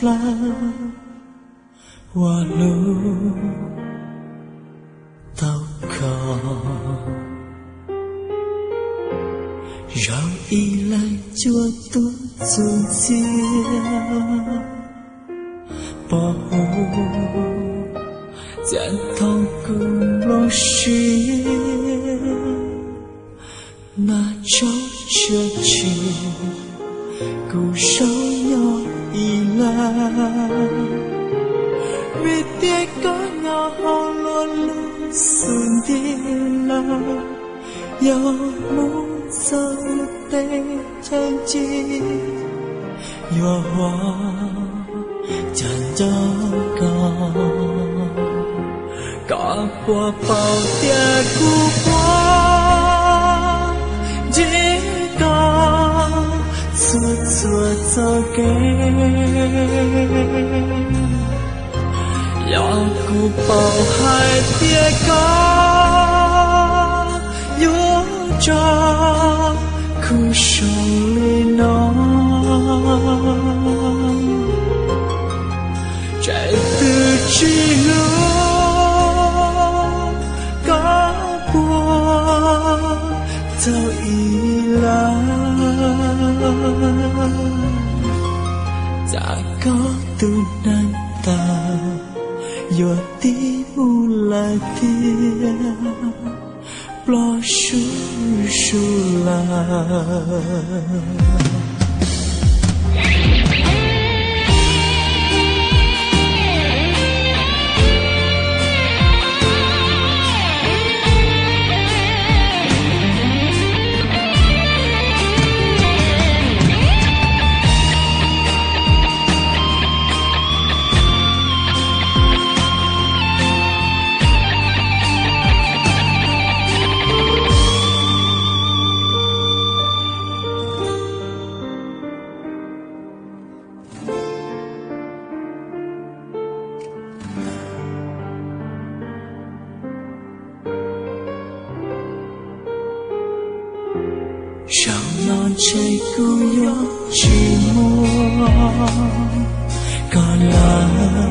了我路祷告，让依赖就多阻截，保护将痛苦落实，那种奢侈固守有依赖，为跌个我好落路顺的了，有路走得真迹，有我真糟糕，cả bùa bao tia cu qua chỉ có xua xua cho kê ya cu bao hai tia có yo cho khu sông lên nó chạy từ chỉ早已来，咋个都难打，有的无来的，不输输啦。上浪吹孤有寂寞，高浪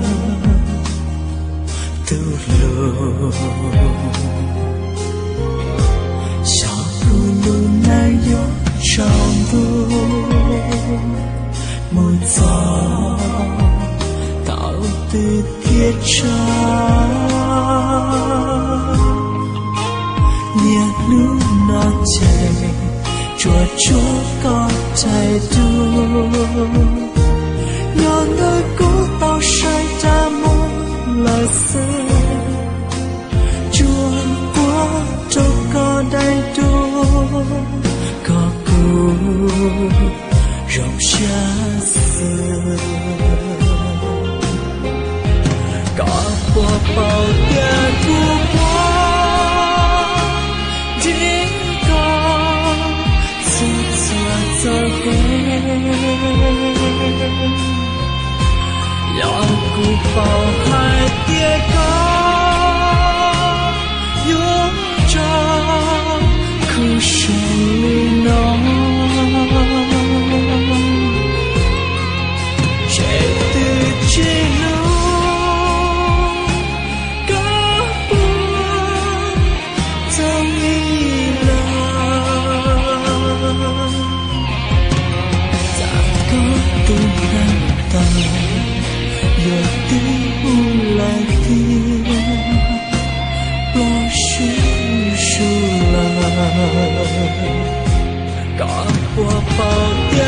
渡路，小路路难有长路，木走到底铁车，年路那街。捉捉高态度，有的孤岛晒着木来色，转过这个态度，高古容下死，高波包点孤波。走给要顾抱海跌高有着苦水里浓谁的记录高不走一都难当，有的无来的，我输输了，搞我跑掉。